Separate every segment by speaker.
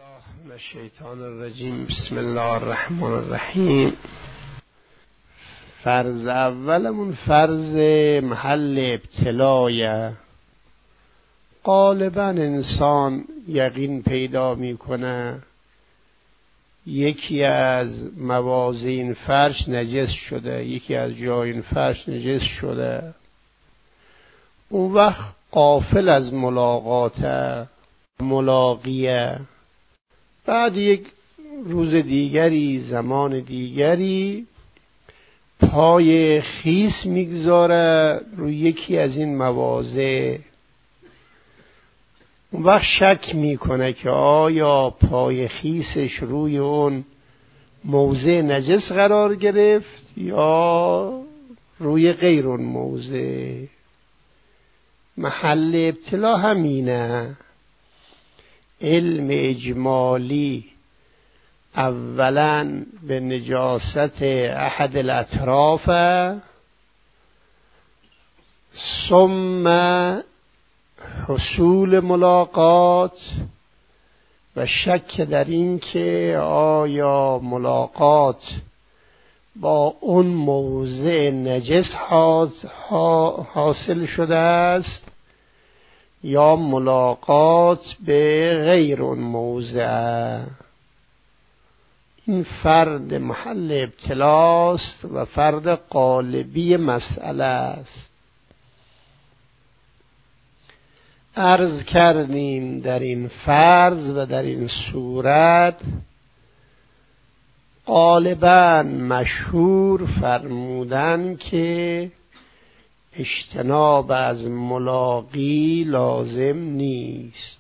Speaker 1: الله من الشیطان الرجیم. بسم الله الرحمن الرحیم. فرض اولمون فرض محل ابتلایه. غالبا انسان یقین پیدا میکنه یکی از موازین فرش نجس شده، یکی از جایین فرش نجس شده، اون وقت غافل از ملاقیه. بعد یک روز دیگری، زمان دیگری، پای خیس میگذاره روی یکی از این مواضع. اون وقت شک میکنه که آیا پای خیسش روی اون موضع نجس قرار گرفت یا روی غیر اون موضع. محل ابتلا همینه. علم اجمالی اولا به نجاست احد الاطراف، ثم حصول ملاقات و شک در این که آیا ملاقات با اون موضع نجس حاصل شده است یا ملاقات به غیر اون موضع. این فرد محل ابتلاست و فرد غالبی مسئله است. عرض کردیم در این فرض و در این صورت غالباً مشهور فرمودن که اجتناب از ملاقی لازم نیست.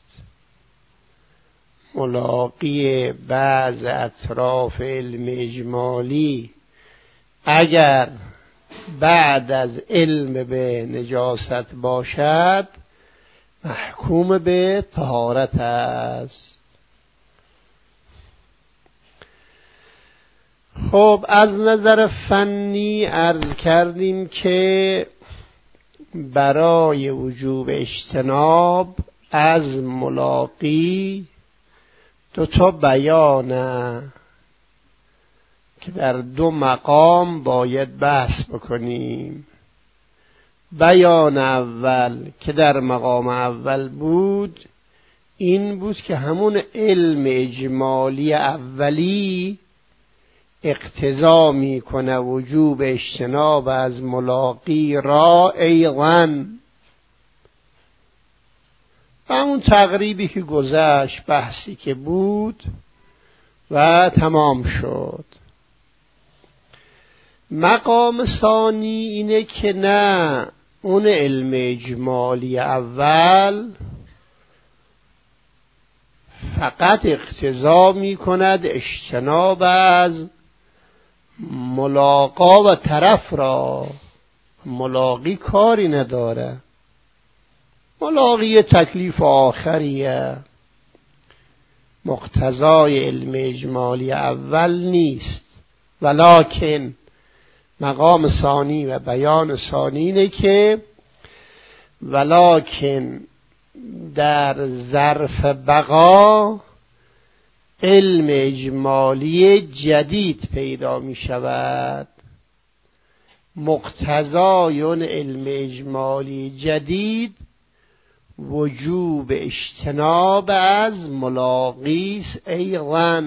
Speaker 1: ملاقی بعض اطراف علم اجمالی اگر بعد از علم به نجاست باشد محکوم به طهارت است. خب از نظر فنی عرض کردیم که برای وجوب اجتناب از ملاقی دو تا بیانه که در دو مقام باید بحث بکنیم. بیان اول که در مقام اول بود این بود که همون علم اجمالی اولی اقتضا میکنه وجوب اجتناب از ملاقی را ایضاً. و اون تقریبی که گذشت، بحثی که بود و تمام شد. مقام ثانی اینه که نه، اون علم اجمالی اول فقط اقتضا میکند اجتناب از ملاقا و طرف را، ملاقی کاری نداره. ملاقی تکلیف آخریه، مقتضای علم اجمالی اول نیست. ولکن مقام ثانی و بیان ثانی اینه که ولکن در ظرف بقا علم اجمالی جدید پیدا می شود. مقتضای اون علم اجمالی جدید وجوب اجتناب از ملاقیس ایضاً.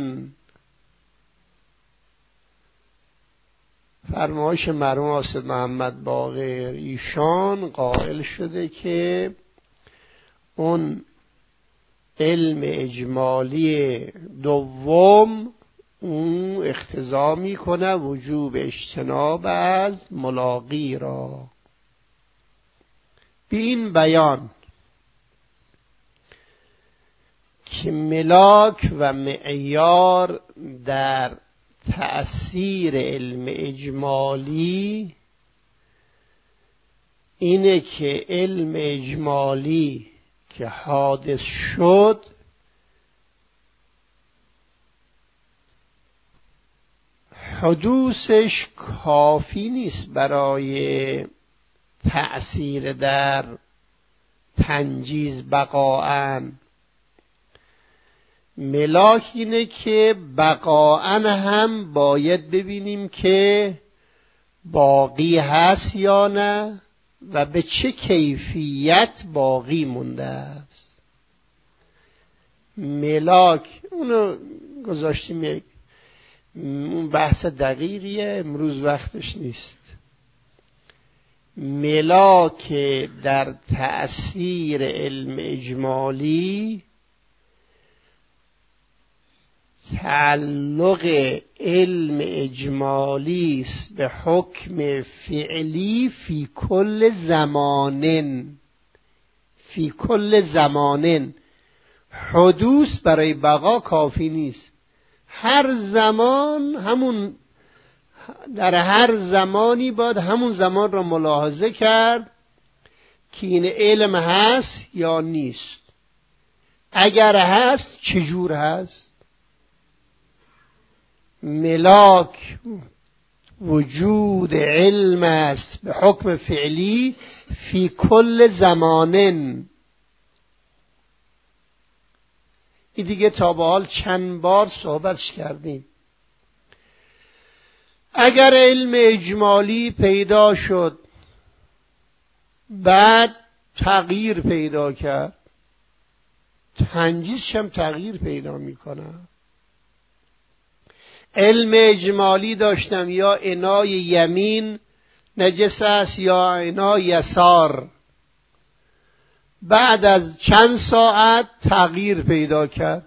Speaker 1: فرمایش مرحوم استاد محمد باقر، ایشان قائل شده که اون علم اجمالی دوم اون اقتضا میکنه وجوب اجتناب از ملاقی را. به این بیان که ملاک و معیار در تأثیر علم اجمالی اینه که علم اجمالی که حادث شد حدوثش کافی نیست برای تأثیر در تنجیز بقاءً. ملاک اینه که بقاءً هم باید ببینیم که باقی هست یا نه و به چه کیفیت باقی مونده است. ملاک اونو گذاشتیم، یک اون بحث دقیقیه، امروز وقتش نیست. ملاک در تأثیر علم اجمالی تعلق علم اجمالی است به حکم فعلی فی کل زمانن. حدوث برای بقا کافی نیست. هر زمان همون، در هر زمانی باید همون زمان را ملاحظه کرد که این علم هست یا نیست. اگر هست چجور هست؟ ملاک وجود علم است به حکم فعلی فی کل زمانن. این دیگه تا به حال چند بار صحبتش کردیم. اگر علم اجمالی پیدا شد بعد تغییر پیدا کرد، تنجیزش هم تغییر پیدا میکنه. علم اجمالی داشتم یا انای یمین نجس است یا انای یسار، بعد از چند ساعت تغییر پیدا کرد.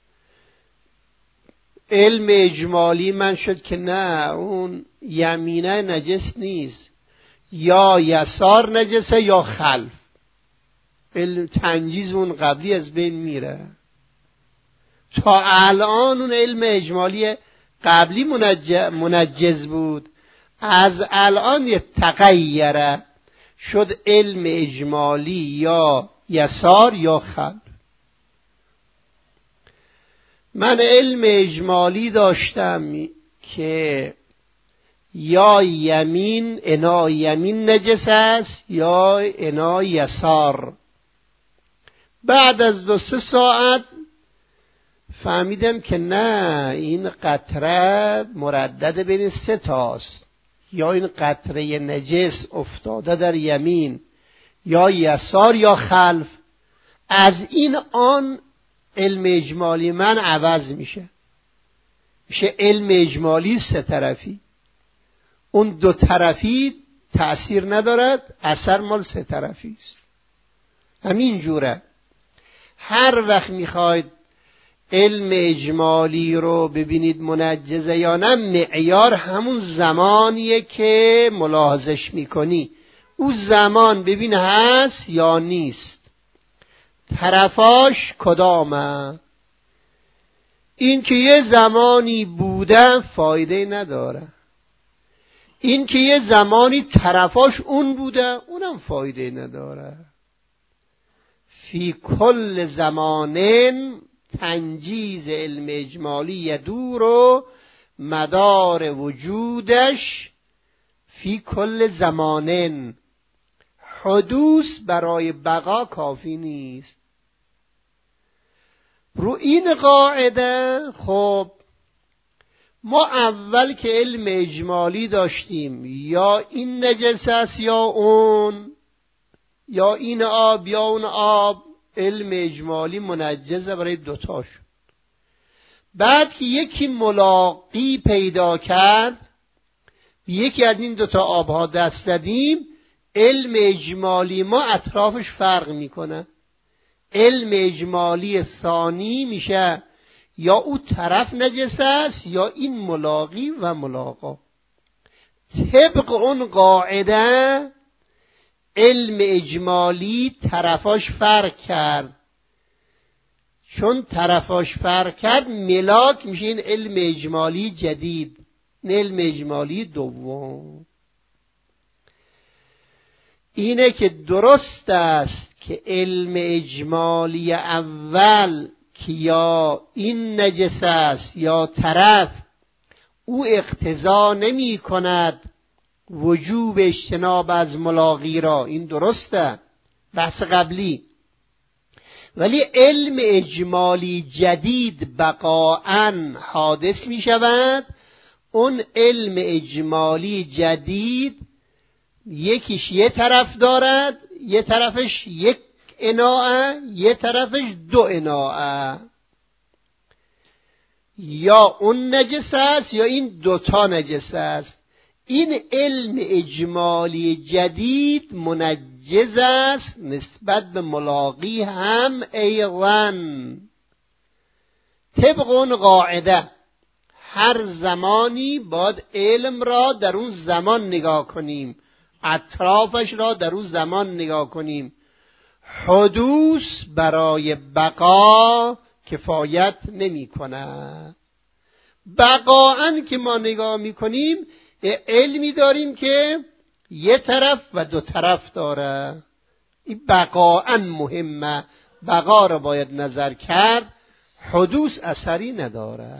Speaker 1: علم اجمالی من شد که نه، اون یمینه نجس نیست، یا یسار نجسه یا خلف. علم تنجیز اون قبلی از بین میره. تا الان اون علم اجمالی قبلی منجز بود، از الان یه تغییره، شد علم اجمالی یا یسار یا خلف. من علم اجمالی داشتم که یا یمین، انای یمین نجس است یا انای یسار. بعد از 2-3 ساعت فهمیدم که نه، این قطره مردد بین 3 تاست، یا این قطره نجس افتاده در یمین یا یسار یا خلف. از این آن علم اجمالی من عوض میشه علم اجمالی 3 طرفی. اون 2 طرفی تأثیر ندارد، اثر مال 3 طرفی است. همین جوره هر وقت میخواید علم اجمالی رو ببینید منجزه یا نه، معیار همون زمانیه که ملاحظش میکنی. او زمان ببین هست یا نیست، طرفاش کدامه. این که یه زمانی بوده فایده نداره، این که یه زمانی طرفاش اون بوده اونم فایده نداره. فی کل زمانن تنجیز علم اجمالی یدور و مدار وجودش فی کل زمانن. حدوث برای بقا کافی نیست. رو این قاعده خب ما اول که علم اجمالی داشتیم، یا این نجس است یا اون، یا این آب یا اون آب، علم اجمالی منجزه برای 2 تاش. بعد که یکی ملاقی پیدا کرد، یکی از این 2 تا آبها دست دادیم، علم اجمالی ما اطرافش فرق میکنه. علم اجمالی ثانی میشه یا او طرف نجس است یا این ملاقی و ملاقا. طبق اون قاعده علم اجمالی طرفاش فرق کرد. چون طرفاش فرق کرد ملاک میشه این علم اجمالی جدید، علم اجمالی دوم. اینه که درست است که علم اجمالی اول که یا این نجس است یا طرف، او اقتضا نمی کند وجوب اجتناب از ملاقی را. این درسته، بحث قبلی. ولی علم اجمالی جدید بقاءً حادث می شود. اون علم اجمالی جدید یکیش یه طرف دارد، یه طرفش یک اناعه، یه طرفش دو اناعه. یا اون نجس است یا این دوتا نجس است. این علم اجمالی جدید منجز است نسبت به ملاقی هم ایضاً. طبق اون قاعده هر زمانی باید علم را در اون زمان نگاه کنیم، اطرافش را در اون زمان نگاه کنیم. حدوث برای بقا کفایت نمی کند. بقاءً که ما نگاه می کنیم علمی داریم که یه طرف و دو طرف داره. این بقاءً مهمه، بقا را باید نظر کرد، حدوث اثری نداره.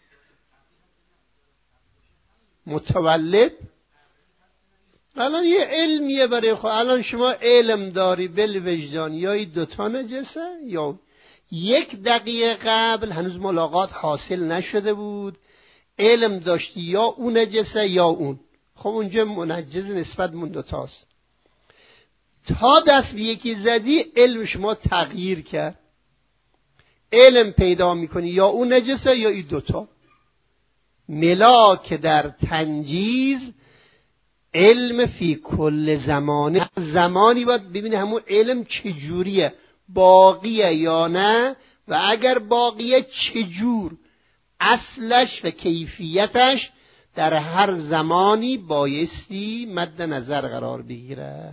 Speaker 1: متولد الان یه علمیه برای خود. الان شما علم داری بالوجدان یا این دوتا نجسه یا یک دقیقه قبل هنوز ملاقات حاصل نشده بود، علم داشتی یا اون نجسه یا اون، خب اونجا منجز نسبت من دوتاست. تا دست به یکی زدی علم شما تغییر کرد، علم پیدا میکنی یا اون نجسه یا این دوتا. ملاک در تنجیز علم فی کل زمانه، زمانی باید ببینی همون علم چجوریه، باقیه یا نه، و اگر باقیه چجور، اصلش و کیفیتش در هر زمانی بایستی مد نظر قرار بگیره.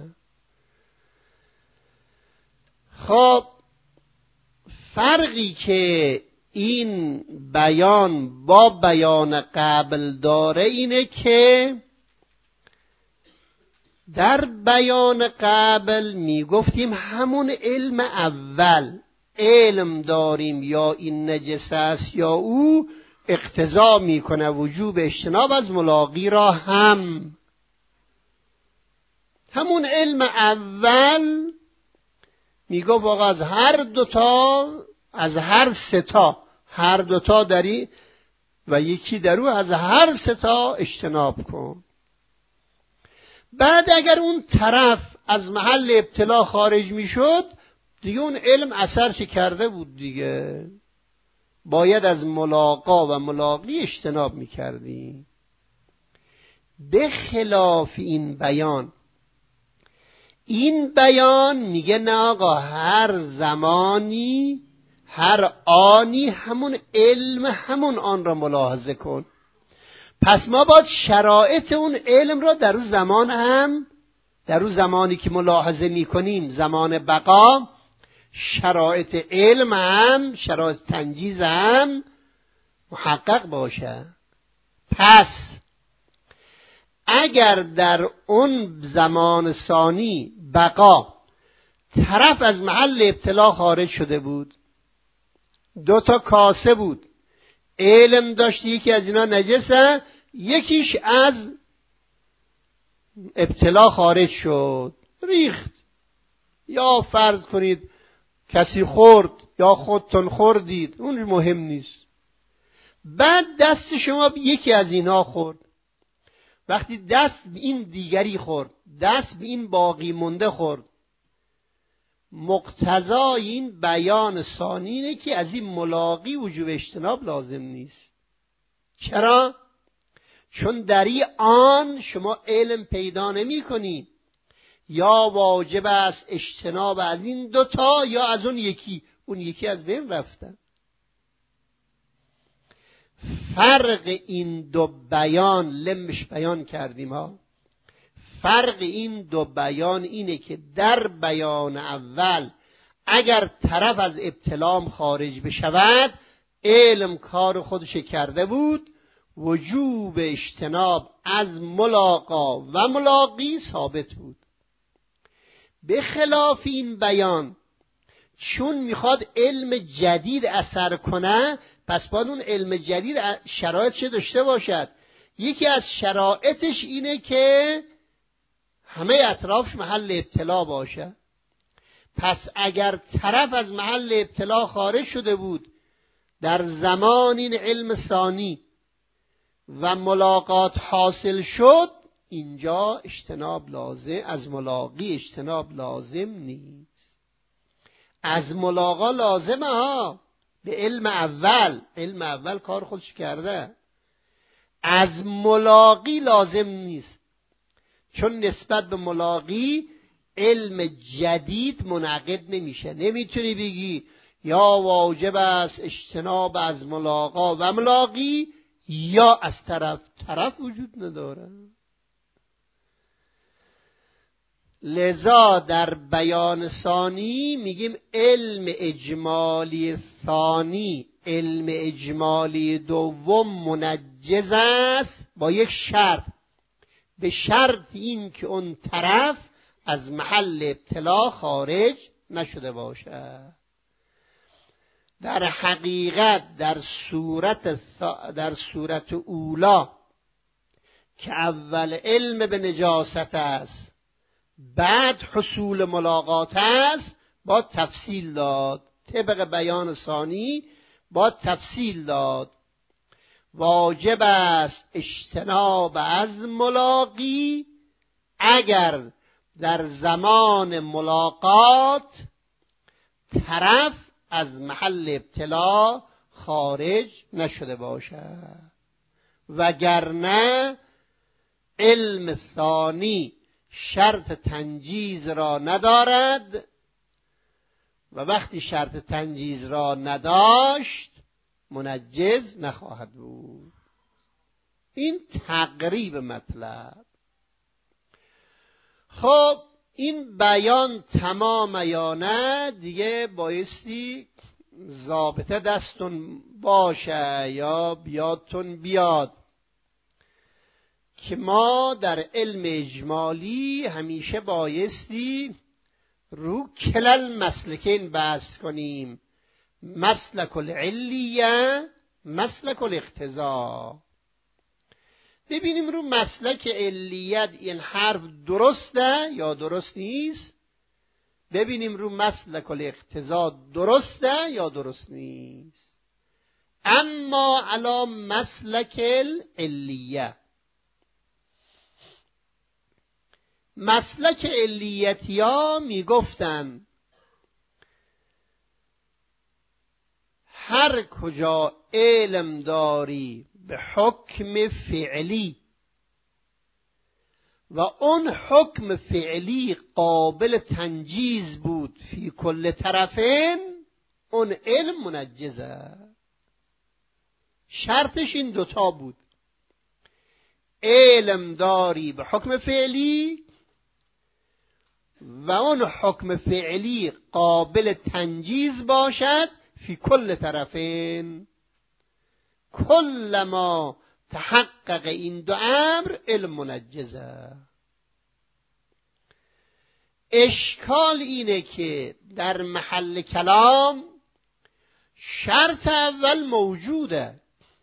Speaker 1: خب فرقی که این بیان با بیان قبل داره اینه که در بیان قبل میگفتیم همون علم اول، علم داریم یا این نجس است یا او، اقتضا میکنه وجوب اجتناب از ملاقی را همون علم اول میگفت واقعا از هر دوتا، از هر ستا، هر دوتا داری و یکی درو، از هر ستا اجتناب کن. بعد اگر اون طرف از محل ابتلا خارج میشد دیگه اون علم اثر چه کرده بود دیگه، باید از ملاقا و ملاقی اجتناب میکردی. به خلاف این بیان میگه نه آقا، هر زمانی هر آنی همون علم همون آن را ملاحظه کن. پس ما باید شرایط اون علم را در اون زمان هم، در اون زمانی که ملاحظه میکنیم زمان بقا، شرایط علم هم، شرایط تنجیز هم محقق باشه. پس اگر در اون زمان ثانی بقا طرف از محل ابتلا خارج شده بود، دوتا کاسه بود، علم داشتی یکی از اینا نجسه، یکیش از ابتلا خارج شد، ریخت، یا فرض کنید کسی خورد یا خودتون خوردید، اون مهم نیست. بعد دست شما یکی از اینا خورد، وقتی دست به این دیگری خورد، دست به این باقی مونده خورد، مقتضای این بیان ثانی اینه که از این ملاقی وجوب اجتناب لازم نیست. چرا؟ چون در این آن شما علم پیدا نمی کنی، یا واجب است اجتناب از این دوتا یا از اون یکی از بین رفتن. فرق این دو بیان لمش بیان کردیم ها. فرق این دو بیان اینه که در بیان اول اگر طرف از ابتلام خارج بشود، علم کار خودش کرده بود، وجوب اجتناب از ملاقا و ملاقی ثابت بود. به خلاف این بیان چون میخواد علم جدید اثر کنه، پس باید اون علم جدید شرایط چه داشته باشد؟ یکی از شرایطش اینه که همه اطرافش محل ابتلا باشه. پس اگر طرف از محل ابتلا خارج شده بود در زمان این علم ثانی و ملاقات حاصل شد، اینجا اجتناب لازم، از ملاقی اجتناب لازم نیست. از ملاقا لازمه ها، به علم اول کار خودش کرده. از ملاقی لازم نیست، چون نسبت به ملاقی علم جدید منعقد نمیشه. نمیتونی بگی یا واجب است اجتناب از ملاقا و ملاقی یا از طرف وجود نداره. لذا در بیان ثانی میگیم علم اجمالی ثانی، علم اجمالی دوم منجز است با یک شرط، به شرط این که اون طرف از محل ابتلا خارج نشده باشد. در حقیقت در صورت اولا که اول علم به نجاست است بعد حصول ملاقات است با تفصیل داد. طبق بیان ثانی با تفصیل داد واجب است اجتناب از ملاقی اگر در زمان ملاقات طرف از محل ابتلا خارج نشده باشد، وگرنه علم ثانی شرط تنجیز را ندارد و وقتی شرط تنجیز را نداشت منجز نخواهد بود. این تقریب مطلب. خب این بیان تمام یا نه دیگه بایستی ضابطه دستون باشه یا بیادتون بیاد که ما در علم اجمالی همیشه بایستی رو کلل مسلکین بحث کنیم، مسلک العلیه، مسلک الاقتضا. ببینیم رو مسلک علیت این حرف درسته یا درست نیست، ببینیم رو مسلک الاقتضا درسته یا درست نیست. اما علی مسلک العلیه، مسلک علیتیا میگفتن هر کجا علم داری به حکم فعلی و اون حکم فعلی قابل تنجیز بود فی کل طرفین، اون علم منجزه. شرطش این دوتا بود: علم داری به حکم فعلی و اون حکم فعلی قابل تنجیز باشد فی کل طرفین. کلما تحقق این دو امر علم منجزه. اشکال اینه که در محل کلام شرط اول موجوده.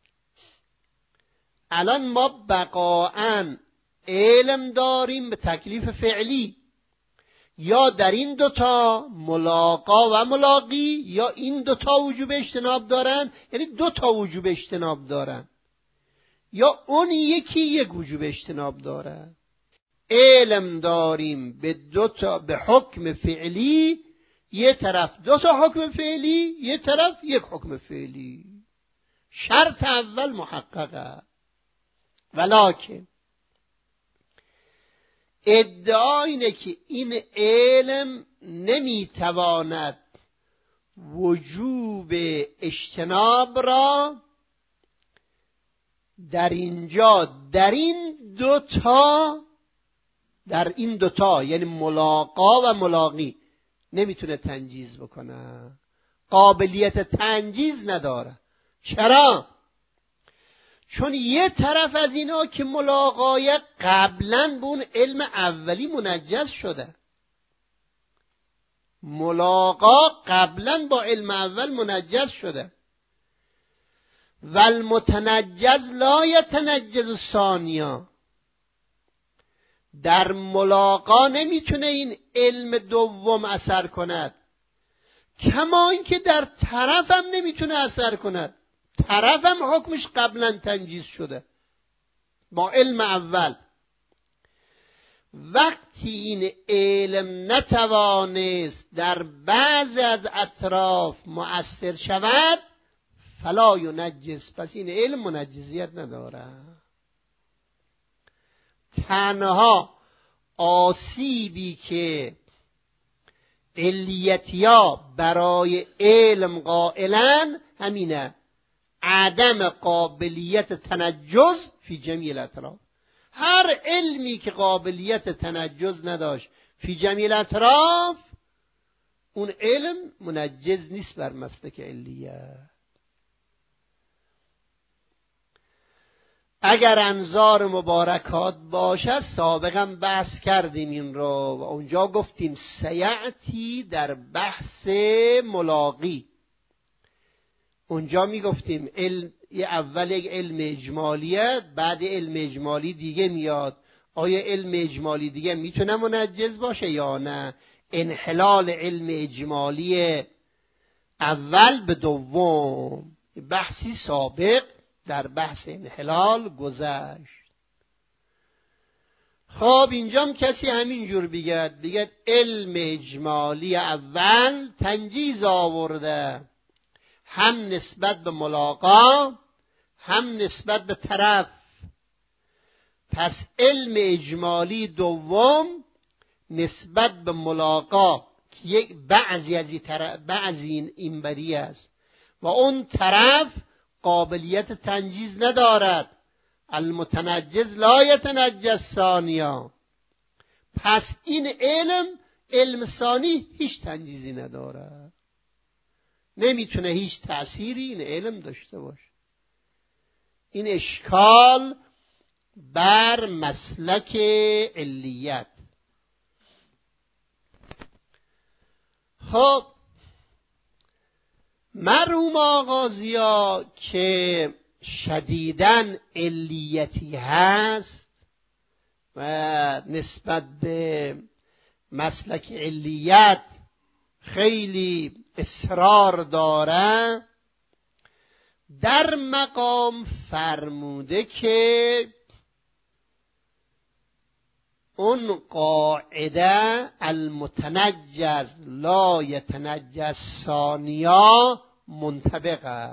Speaker 1: الان ما بقاعاً علم داریم به تکلیف فعلی، یا در این دوتا ملاقا و ملاقی، یا این دوتا وجوب اجتناب دارن، یعنی دوتا وجوب اجتناب دارن، یا اون یکی یک وجوب اجتناب داره. علم داریم به دوتا به حکم فعلی، یه طرف دوتا حکم فعلی، یه طرف یک حکم فعلی. شرط اول محققه. ولکن ادعا اینه که این علم نمیتواند وجوب اجتناب را در اینجا در این دوتا یعنی ملاقا و ملاقی نمیتونه تنجیز بکنه، قابلیت تنجیز نداره. چرا؟ چون یه طرف از اینا که ملاقای قبلاً به اون علم اولی منجز شده، ملاقا قبلاً با علم اول منجز شده. والمتنجز لا یتنجز ثانیا، در ملاقا نمیتونه این علم دوم اثر کند، کما اینکه در طرف هم نمیتونه اثر کند. طرف هم حکمش قبلا تنجیز شده با علم اول. وقتی این علم نتوانست در بعض از اطراف مؤثر شود، فلا ینجس، پس این علم منجزیت نداره. تنها آسیبی که علیتیا برای علم قائلن همینه، عدم قابلیت تنجز فی جمیع الاطراف. هر علمی که قابلیت تنجز نداشت فی جمیع الاطراف، اون علم منجز نیست بر مسلک علیت. اگر انظار مبارکات باشد، سابقا بحث کردیم این رو و اونجا گفتیم سیعتی در بحث ملاقی. اونجا میگفتیم اول یک علم اجمالیه، بعد علم اجمالی دیگه میاد. آیا علم اجمالی دیگه میتونه منجز باشه یا نه؟ انحلال علم اجمالی اول به دوم، بحثی سابق در بحث انحلال گذشت. خب اینجام کسی همینجور بگه علم اجمالی اول تنجیز آورده، هم نسبت به ملاقا هم نسبت به طرف. پس علم اجمالی دوم نسبت به ملاقا که یک بعضی این بری است و اون طرف قابلیت تنجیز ندارد. المتنجز لا یتنجز ثانیا. پس این علم ثانی هیچ تنجیزی نداره، نمیتونه هیچ تأثیری این علم داشته باشه. این اشکال بر مسلک علیت. خب مرحوم آغازیا که شدیداً علیتی هست و نسبت به مسلک علیت خیلی اصرار داره، در مقام فرموده که اون قاعده المتنجز لا یتنجز ثانیا منطبقه.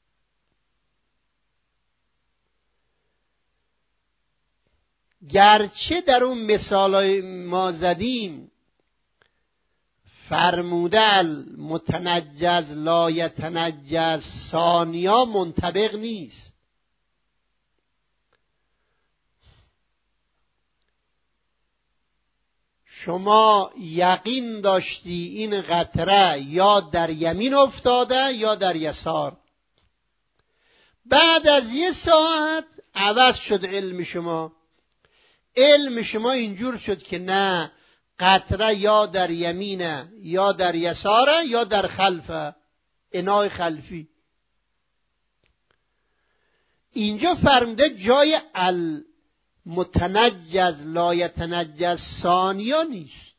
Speaker 1: گرچه در اون مثالای ما زدیم فرموده المتنجز لا یتنجز ثانیا منطبق نیست. شما یقین داشتی این قطره یا در یمین افتاده یا در یسار، بعد از یه ساعت عوض شد علم شما. علم شما اینجور شد که نه، قطره یا در یمینه یا در یساره یا در خلفه، انای خلفی. اینجا فرموده جای المتنجز لا یتنجز ثانیا نیست.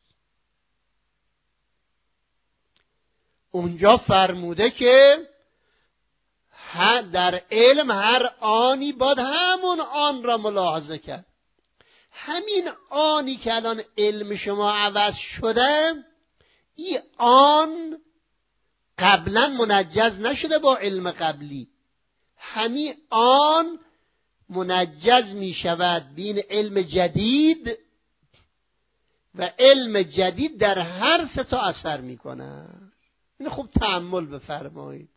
Speaker 1: اونجا فرموده که در علم هر آنی باید همون آن را ملاحظه کرد. همین آنی که الان علم شما عوض شده، این آن قبلا منجز نشده با علم قبلی. همین آن منجز می شود بین علم جدید و علم جدید در هر سه تا اثر می کنه. این خوب تأمل بفرمایید.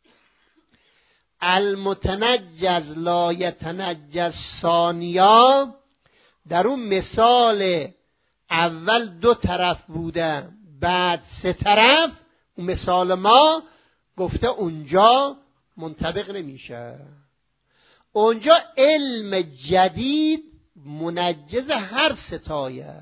Speaker 1: المتنجز لا یتنجز ثانیا، در اون مثال اول دو طرف بوده بعد سه طرف، اون مثال ما گفته اونجا منطبق نمیشه. اونجا علم جدید منجز هر ستایه.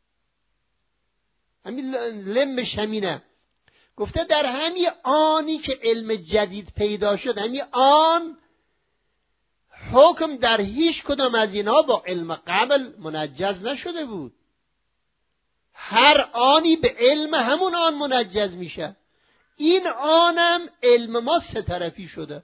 Speaker 1: همین لمش همینه. گفته در همین آنی که علم جدید پیدا شد، همین آن حکم در هیچ کدام از اینها با علم قبل منجز نشده بود. هر آنی به علم همون آن منجز میشه. این آنم علم ما سه طرفی شده.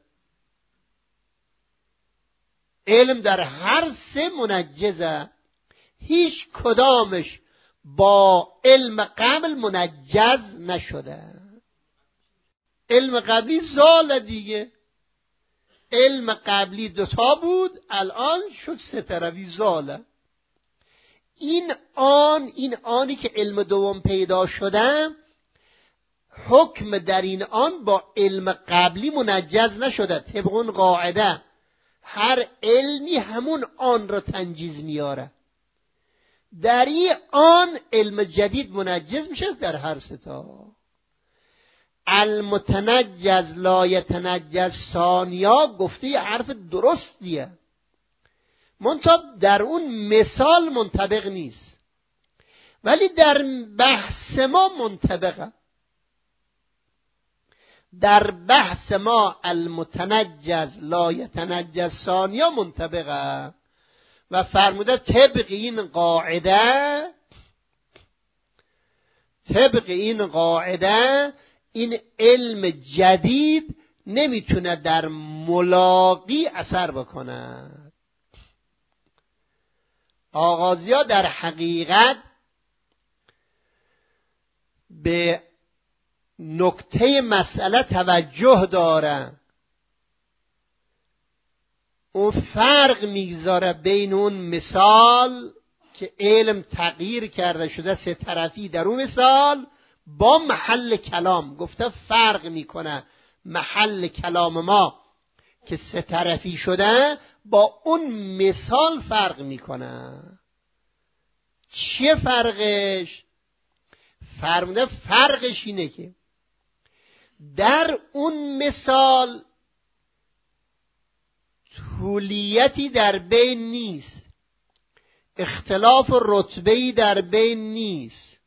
Speaker 1: علم در هر سه منجزه، هیچ کدامش با علم قبل منجز نشده. علم قبلی زال دیگه. علم قبلی دوتا بود، الان شد سه طرفی زاله. این آنی که علم دوم پیدا شده، حکم در این آن با علم قبلی منجز نشده. طبق اون قاعده هر علمی همون آن را تنجیز میاره. در این آن علم جدید منجز میشه در هر ستا. المتنجز لا یتنجز ثانیا گفته یه حرف درستیه، منتها در اون مثال منطبق نیست، ولی در بحث ما منطبقه. در بحث ما المتنجز لا یتنجز ثانیا منطبقه و فرموده طبق این قاعده این علم جدید نمیتونه در ملاقی اثر بکنه. آغازی‌ها در حقیقت به نکته مسئله توجه دارن. اون فرق میگذاره بین اون مثال که علم تغییر کرده شده سه طرفی در اون مثال با محل کلام. گفته فرق میکنه محل کلام ما که سه طرفی شده با اون مثال فرق میکنه. چیه فرقش؟ فرموده فرقش اینه که در اون مثال طولیتی در بین نیست، اختلاف رتبه‌ای در بین نیست.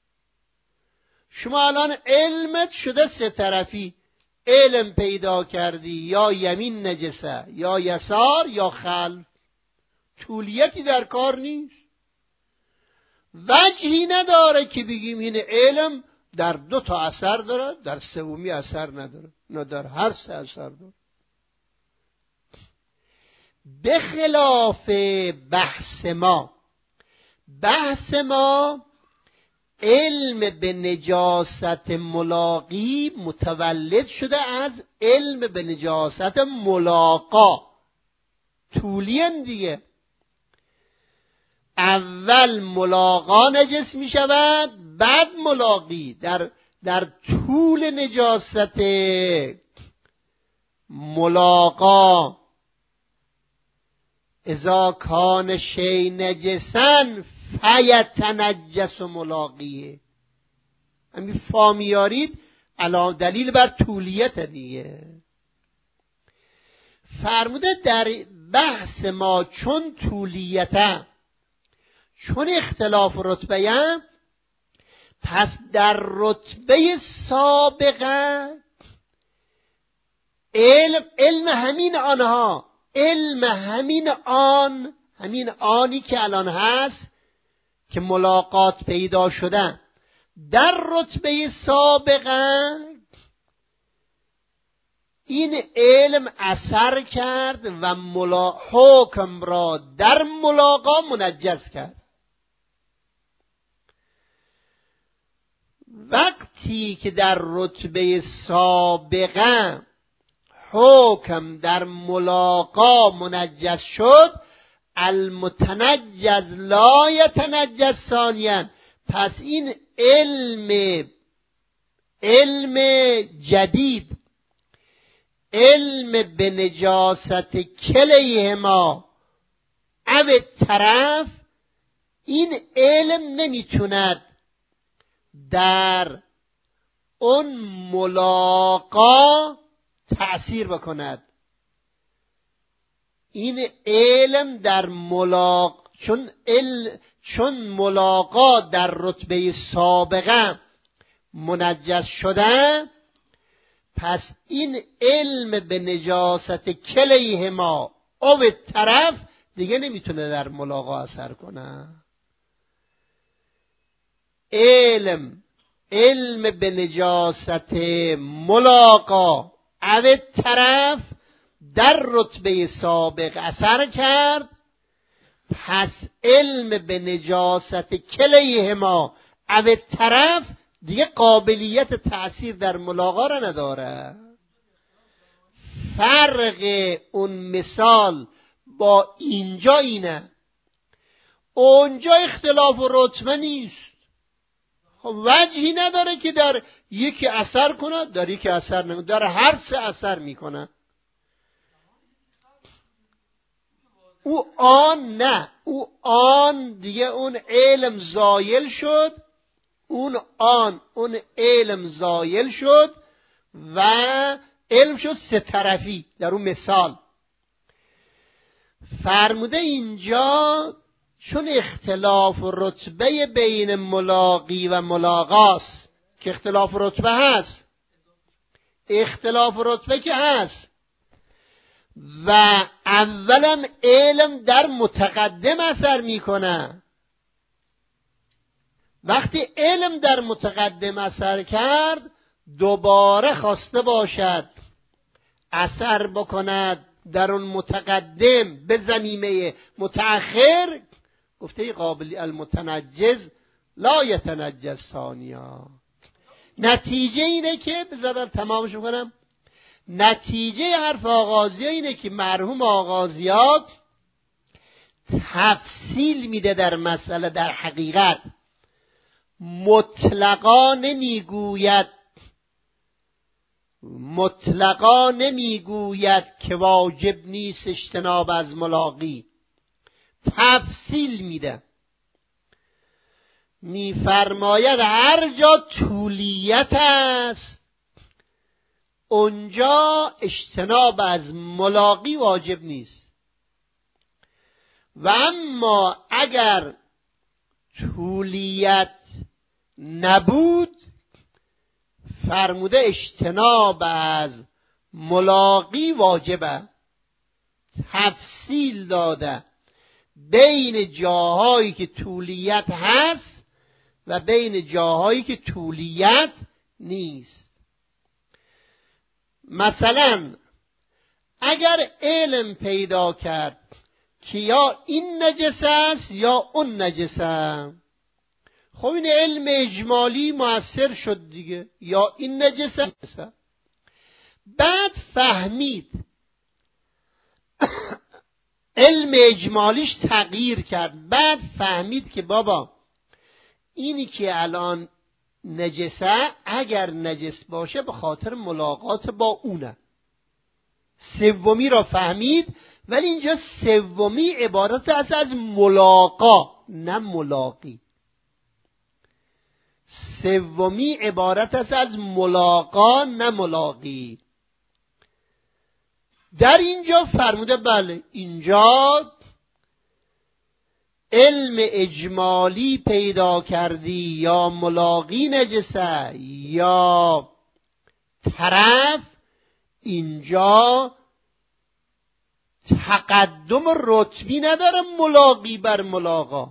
Speaker 1: شما الان علمت شده سه طرفی، علم پیدا کردی یا یمین نجسه یا یسار یا خلف، طولیتی در کار نیست. وجهی نداره که بگیم این علم در دو تا اثر داره، در سومی اثر نداره، نه در هر سه اثر داره. به خلاف بحث ما علم به نجاست ملاقی متولد شده از علم به نجاست ملاقا. طولین دیگه، اول ملاقا نجس می شود بعد ملاقی. در طول نجاست ملاقا اذا کان شی نجسا فیتنجس ملاقیه. همین فامیارید علا دلیل بر طولیت دیگه. فرموده در بحث ما چون طولیته، چون اختلاف رتبه، پس در رتبه سابقه علم همین آنها، علم همین آنی که الان هست که ملاقات پیدا شدن، در رتبه سابقه این علم اثر کرد و حکم را در ملاقا منجز کرد. وقتی که در رتبه سابقه حکم در ملاقا منجز شد، المتنجز لا یتنجز ثانیا، پس این علم جدید، علم به نجاست کلیهما او طرف، این علم نمیتوند در اون ملاقا تأثیر بکند. این علم در چون ملاقا در رتبه سابقه منجز شده، پس این علم به نجاست کلیهما او طرف دیگه نمیتونه در ملاقا اثر کنه. علم به نجاست ملاقا او طرف در رتبه سابق اثر کرد، پس علم به نجاست کلیهما او طرف دیگه قابلیت تأثیر در ملاقا را نداره. فرق اون مثال با اینجا اینه، اونجا اختلاف و رتبه نیست، وجهی نداره که در یکی اثر کنه در یکی اثر نکنه، در هر سه اثر میکنه. او آن دیگه اون علم زایل شد، اون علم زایل شد و علم شد سه طرفی. در اون مثال فرموده اینجا چون اختلاف و رتبه بین ملاقی و ملاقاست، که اختلاف رتبه هست، اختلاف رتبه که هست، و اولا علم در متقدم اثر میکنه. وقتی علم در متقدم اثر کرد، دوباره خواسته باشد اثر بکند در اون متقدم به ضمیمه متأخر، گفته قابلی المتنجز لا یتنجز ثانیا. نتیجه اینه که بذار تمامش کنم، نتیجه حرف آغازی اینه که مرحوم آغازیات تفصیل میده در مسئله. در حقیقت مطلقا نمیگوید که واجب نیست اجتناب از ملاقی، تفصیل میده. میفرماید هر جا طولیت است اونجا اجتناب از ملاقی واجب نیست، و اما اگر طولیت نبود فرموده اجتناب از ملاقی واجبه. تفصیل داده بین جاهایی که طولیت هست و بین جاهایی که طولیت نیست. مثلا اگر علم پیدا کرد که یا این نجس است یا اون نجس است، خب این علم اجمالی مؤثر شد دیگه، یا این نجس است. بعد فهمید علم اجمالیش تغییر کرد، بعد فهمید که بابا اینی که الان نجسه اگر نجس باشه به خاطر ملاقات با اونه. سومی را فهمید، ولی اینجا سومی عبارت است از ملاقا نه ملاقی. سومی عبارت است از ملاقا نه ملاقی. در اینجا فرموده بله اینجا علم اجمالی پیدا کردی، یا ملاقی نجسه یا طرف، اینجا تقدم رتبی نداره ملاقی بر ملاقا.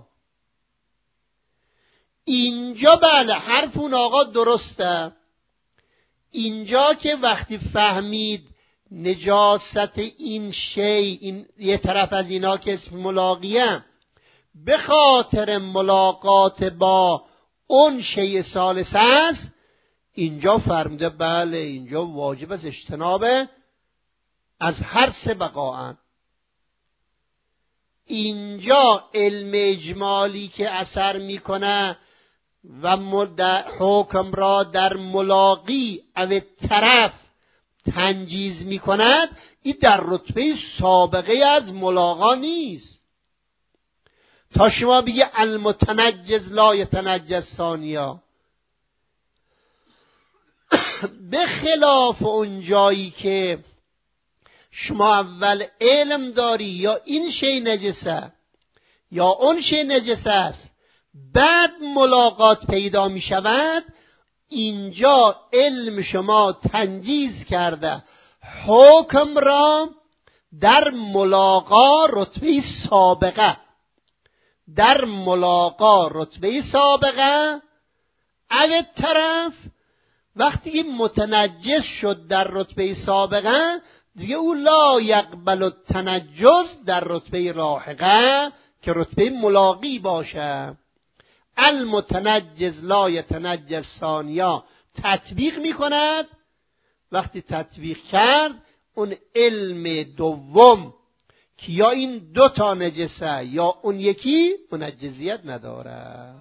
Speaker 1: اینجا بله حرف اون آقا درسته، اینجا که وقتی فهمید نجاست این شی، این یه طرف از اینا که اسم ملاقیه به خاطر ملاقات با اون شی ثالث است، اینجا فرموده بله اینجا واجب است اجتناب از هر سه بقاعن. اینجا علم اجمالی که اثر میکنه و حکم را در ملاقی او طرف تنجیز میکند، این در رتبه سابقه از ملاقا نیست. تا شما بگه المتنجز لا یتنجز ثانیا، به خلاف اون جایی که شما اول علم داری یا این شی نجسه یا اون شی نجسه است، بعد ملاقات پیدا می شود، اینجا علم شما تنجیز کرده حکم را در ملاقا رتبه سابقه، در ملاقا رتبه سابقه اگه طرف وقتی متنجس شد در رتبه سابقه دیگه او لا یقبل التنجس در رتبه لاحقه که رتبه ملاقی باشه. المتنجس لا یتنجس ثانیا تطبیق میکند، وقتی تطبیق کرد اون علم دوم که یا این دو تا نجسه یا اون یکی منجزیت نداره.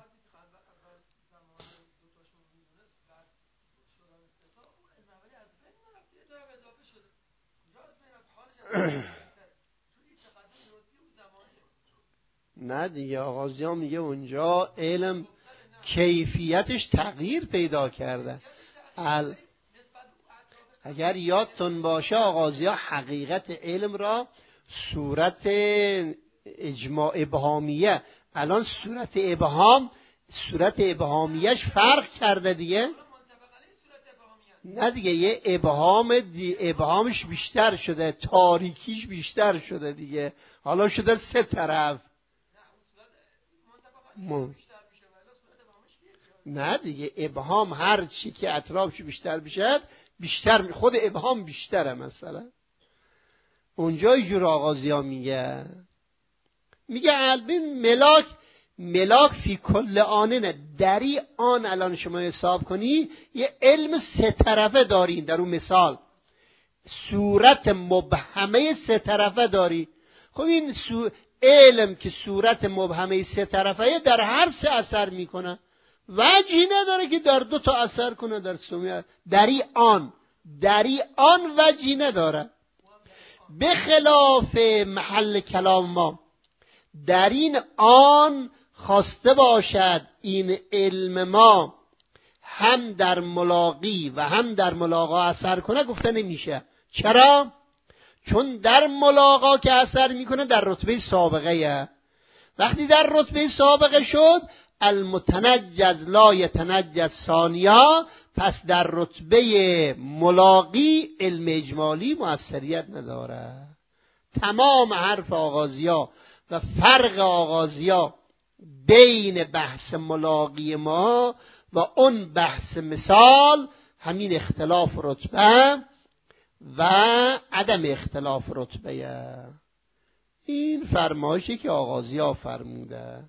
Speaker 1: نه دیگه آغازیان میگه اونجا علم کیفیتش تغییر پیدا کرده. اگر یادتون باشه آغازیان حقیقت علم را صورت اجماع ابهامیه، الان صورت ابهامیش فرق کرده دیگه. نه دیگه یه ابهامش بیشتر شده، تاریکیش بیشتر شده دیگه، حالا شده سه طرف. نه دیگه ابهام هر چی که اطرافش بیشتر بشد بیشتر خود ابهام بیشتره. مثلا اونجا یه جور آغازیا میگه البین ملاک فی کل آنه دری آن. الان شما حساب کنی یه علم سه طرفه داری، در اون مثال صورت مبهمه سه طرفه داری. خب این علم که صورت مبهمه سه طرفه در هر سه اثر میکنه، وجهی نداره که در دو تا اثر کنه. در سومیت دری آن وجهی نداره. به خلاف محل کلام ما در این آن خواسته باشد این علم ما هم در ملاقی و هم در ملاقا اثر کنه، گفته نمیشه. چرا؟ چون در ملاقا که اثر میکنه در رتبه سابقه. وقتی در رتبه سابقه شد المتنجز لا یتنجز ثانیا، پس در رتبه ملاقی علم اجمالی مؤثریت نداره. تمام حرف آغازیا و فرق آغازیا بین بحث ملاقی ما و اون بحث مثال همین اختلاف رتبه و عدم اختلاف رتبه. این فرمایشی که آغازیا فرموده.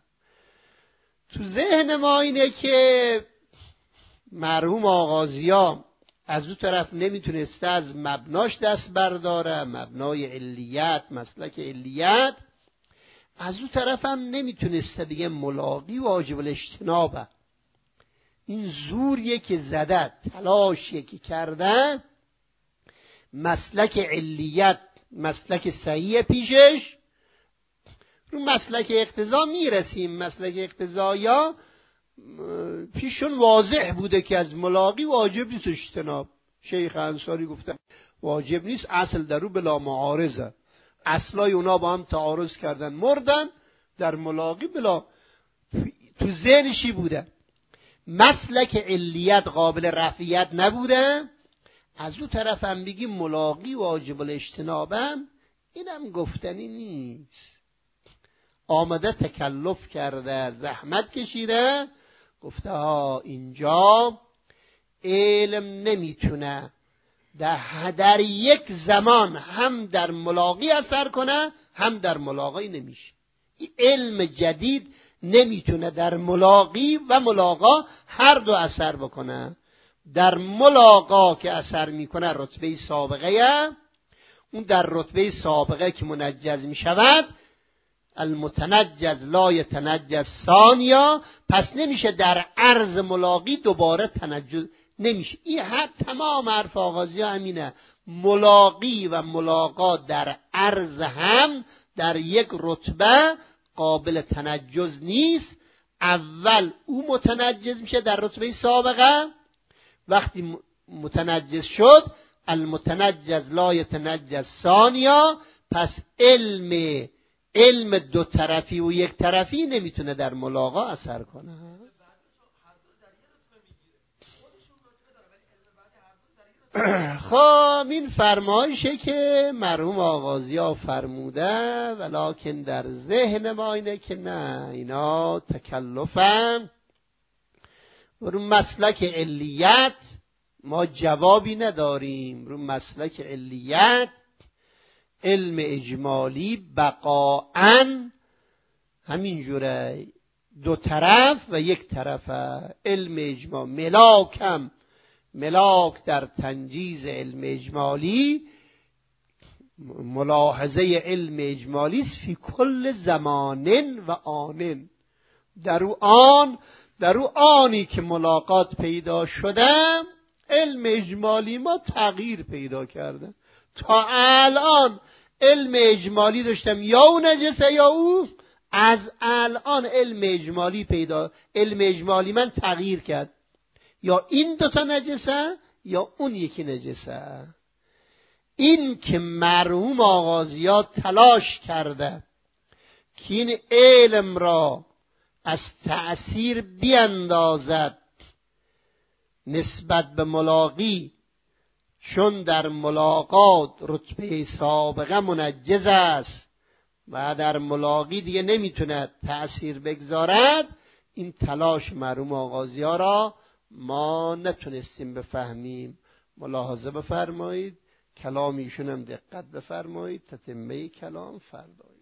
Speaker 1: تو ذهن ما اینه که مرحوم آغازیا از دو طرف نمیتونسته از مبناش دست برداره، مبنای علیت، مسلک علیت. از دو طرف هم نمیتونسته بگه ملاقی واجب الاجتنابه. این زوریه که زده، تلاشیه که کرده، مسلک علیت مسلک صحیح پیشش. رو مسلک اقتضا میرسیم. مسلک اقتضایا پیشون واضح بوده که از ملاقی واجب نیست اجتناب. شیخ انصاری گفته واجب نیست، اصل درو بلا معارضه. اصلای اونا با هم تعارض کردن مردن، در ملاقی بلا. تو ذهنشی بوده مسلک علیت قابل رفعیت نبوده. از اون طرف هم بگیم ملاقی واجب الاجتنابم، اینم گفتنی نیست. آمده تکلف کرده، زحمت کشیده، گفته ها اینجا علم نمیتونه در یک زمان هم در ملاقی اثر کنه هم در ملاقی نمیشه. این علم جدید نمیتونه در ملاقی و ملاقا هر دو اثر بکنه. در ملاقا که اثر میکنه رتبه سابقه، اون در رتبه سابقه که منجز میشود المتنجز لا یتنجز ثانیا، پس نمیشه در عرض ملاقی دوباره تنجز نمیشه. این تمام حرف آغازی همینه. ملاقی و ملاقا در عرض هم در یک رتبه قابل تنجز نیست. اول او متنجز میشه در رتبه سابقه، وقتی متنجز شد المتنجز لا یتنجز ثانیا، پس علم دو طرفی و یک طرفی نمیتونه در ملاقا اثر کنه. خب این فرمایشه که مرحوم آغازیا فرموده، ولکن در ذهن ما اینه که نه، اینا تکلفن. رو مسلک علیت ما جوابی نداریم. رو مسلک علیت علم اجمالی بقاءً همینجوره، دو طرف و یک طرفه. علم اجمال ملاکم، ملاک در تنجیز علم اجمالی، ملاحظه علم اجمالی است فی کل زمان و آن. در او آنی که ملاقات پیدا شده علم اجمالی ما تغییر پیدا کرده. تا الان علم اجمالی داشتم یا او نجسه یا او، از الان علم اجمالی من تغییر کرد، یا این دوتا نجسه یا اون یکی نجسه. این که مرحوم آغازیات تلاش کرده که این علم را از تأثیر بیندازد نسبت به ملاقی، چون در ملاقات رتبه سابقه منجز است و در ملاقی دیگه نمیتونه تأثیر بگذارد، این تلاش مرحوم آغازی‌ها را ما نتونستیم بفهمیم. ملاحظه بفرمایید، کلام ایشون هم دقت بفرمایید، تتمه کلام فردایی.